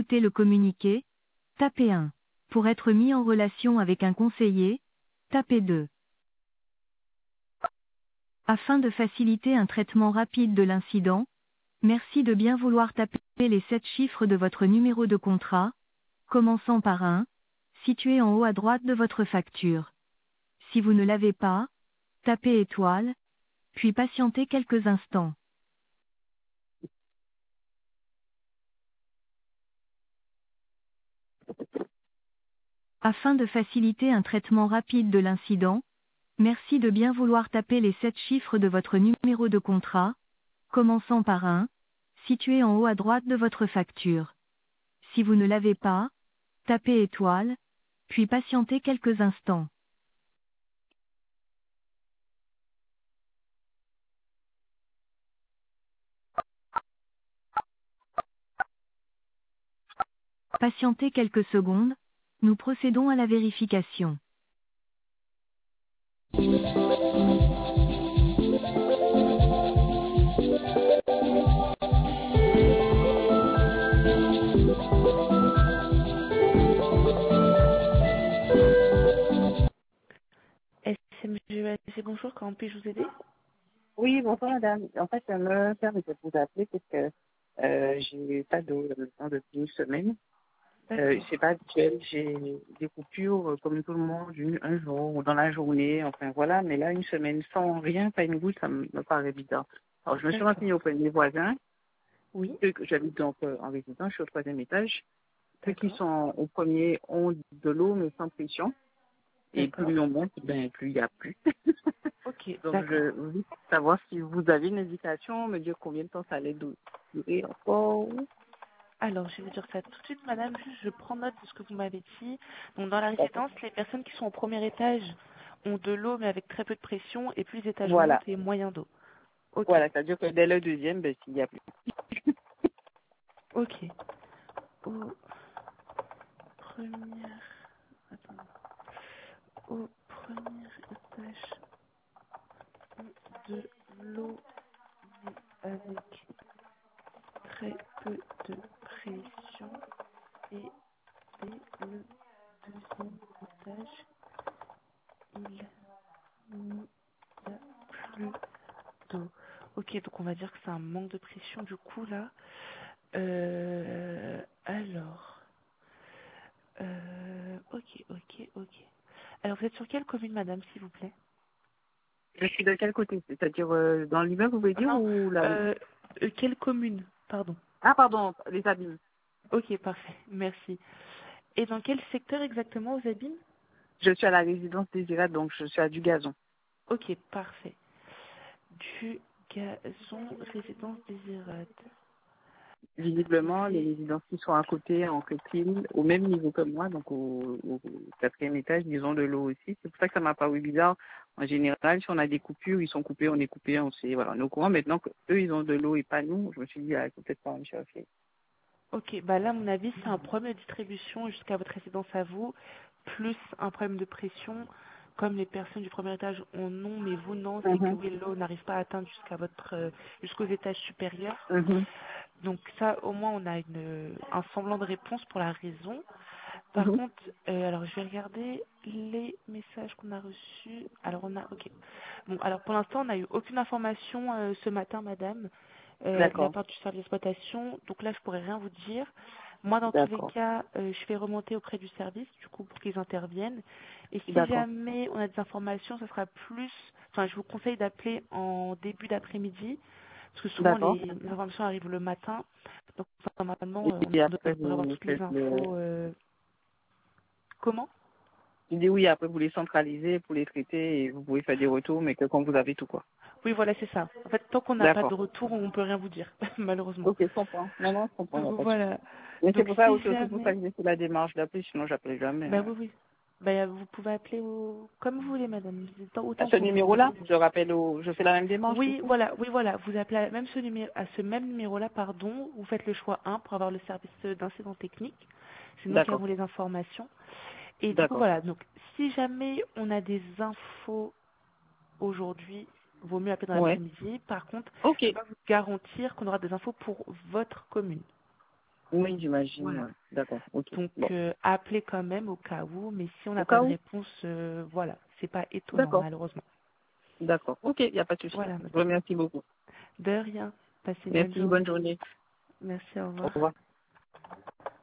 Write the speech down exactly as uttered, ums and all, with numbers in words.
écouter le communiqué, tapez un. Pour être mis en relation avec un conseiller, tapez deux. Afin de faciliter un traitement rapide de l'incident, merci de bien vouloir taper les sept chiffres de votre numéro de contrat, commençant par un, situé en haut à droite de votre facture. Si vous ne l'avez pas, tapez étoile, puis patientez quelques instants. Afin de faciliter un traitement rapide de l'incident, merci de bien vouloir taper les sept chiffres de votre numéro de contrat, commençant par un, situé en haut à droite de votre facture. Si vous ne l'avez pas, tapez étoile, puis patientez quelques instants. Patientez quelques secondes, nous procédons à la vérification. S M G E A C, bonjour, comment puis-je vous aider? Oui, bonjour madame. En fait, je me permettais de vous appeler parce que euh, j'ai pas d'eau depuis une semaine. Euh, c'est pas habituel, j'ai des coupures euh, comme tout le monde, une- un jour ou dans la journée, enfin voilà, mais là une semaine sans rien, pas une goutte, ça me, me paraît bizarre. Alors je me suis renseignée auprès de mes voisins, Oui, ceux que j'habite donc euh, en résidence, je suis au troisième étage. Ceux qui d'accord, sont au premier ont de l'eau mais sans pression. Et d'accord. plus on monte, ben plus il n'y a plus. Ok, Donc d'accord. je voulais savoir si vous avez une indication, me dire combien de temps ça allait du- durer encore. Alors, je vais vous dire ça tout de suite, madame, juste je prends note de ce que vous m'avez dit. Donc, dans la résidence, les personnes qui sont au premier étage ont de l'eau, mais avec très peu de pression, et plus les étages Voilà. montent et moyen d'eau. Ok, Voilà, c'est-à-dire que dès le deuxième, ben, s'il n'y a plus. ok. Au premier, attendez, au premier étage, de l'eau avec très peu de pression, et dès le deuxième étage, il n'y a plus d'eau. Ok, donc on va dire que c'est un manque de pression du coup là. Euh, alors, euh, ok, ok, ok. Alors vous êtes sur quelle commune, madame, s'il vous plaît? Je suis de quel côté? C'est-à-dire euh, dans l'immeuble, vous voulez dire, Non, ou la... euh, euh, quelle commune? Pardon. Ah, pardon, les abîmes. Ok, parfait, merci. Et dans quel secteur exactement aux abîmes? Je suis à la résidence Désirade, donc je suis à du gazon. Ok, parfait. Du gazon, résidence désirade. Visiblement, les résidences qui sont à côté, en Copine, au même niveau que moi, donc au, au quatrième étage, ils ont de l'eau aussi. C'est pour ça que ça m'a paru bizarre. En général, si on a des coupures, ils sont coupés, on est coupé, on sait, voilà, on est au courant. Maintenant qu'eux, ils ont de l'eau et pas nous, je me suis dit, ah, il faut peut-être pas me chercher. Ok, bah là, à mon avis, c'est un problème de distribution jusqu'à votre résidence à vous, plus un problème de pression. Comme les personnes du premier étage en ont, mais vous non, c'est que Mhm, oui, l'eau n'arrive pas à atteindre jusqu'à votre, euh, jusqu'aux étages supérieurs. mhm, Donc ça, au moins, on a une, un semblant de réponse pour la raison. Par mhm. contre, euh, alors je vais regarder les messages qu'on a reçus. Alors on a, ok. Bon, alors pour l'instant, on n'a eu aucune information euh, ce matin, madame, euh, de la D'accord, part du service d'exploitation. Donc là, je pourrais rien vous dire. Moi, dans tous les d'accord, cas, euh, je vais remonter auprès du service, du coup, pour qu'ils interviennent. Et si d'accord, jamais on a des informations, ce sera plus. Enfin, je vous conseille d'appeler en début d'après-midi, parce que souvent d'accord. les, les informations arrivent le matin. Donc normalement, Et euh, puis on après, devrait avoir vous toutes les faites le... infos. euh, Comment? Je dis oui, après, vous les centralisez pour les traiter et vous pouvez faire des retours, mais que quand vous avez tout, quoi. Oui, voilà, c'est ça. En fait, tant qu'on n'a pas de D'accord. retour, on peut rien vous dire, malheureusement. Ok, je comprends. Non, non, je comprends, il n'y a pas de Voilà. souci. Mais c'est Donc pour ça, si aussi, aussi pour ça jamais, que j'ai fait la démarche d'appeler, sinon j'appelais jamais. bah hein. oui, oui. Bah, vous pouvez appeler au... comme vous voulez, madame. Autant, À autant ce pour vous. numéro-là, je rappelle, au... je fais la même démarche, du Oui, coup. voilà, oui, voilà. Vous appelez à, même ce numé- à ce même numéro-là, pardon. Vous faites le choix un pour avoir le service d'incident technique. C'est nous qui D'accord, avons les informations. Et du coup, d'accord. voilà. Donc, si jamais on a des infos aujourd'hui, vaut mieux appeler dans Ouais. l'après-midi. Par contre, Ok, je peux pas vous garantir qu'on aura des infos pour votre commune. Oui, j'imagine. Voilà. Ouais. D'accord. Ok. Donc, Bon. euh, appelez quand même au cas où, mais si on Au n'a pas cas de où. réponse, euh, voilà, c'est pas étonnant, D'accord. malheureusement. D'accord. Ok, il n'y a pas de souci. Voilà, Je vous madame. remercie beaucoup. De rien. Passez une bonne Merci, bonne journée. journée. Merci, au Au revoir. revoir.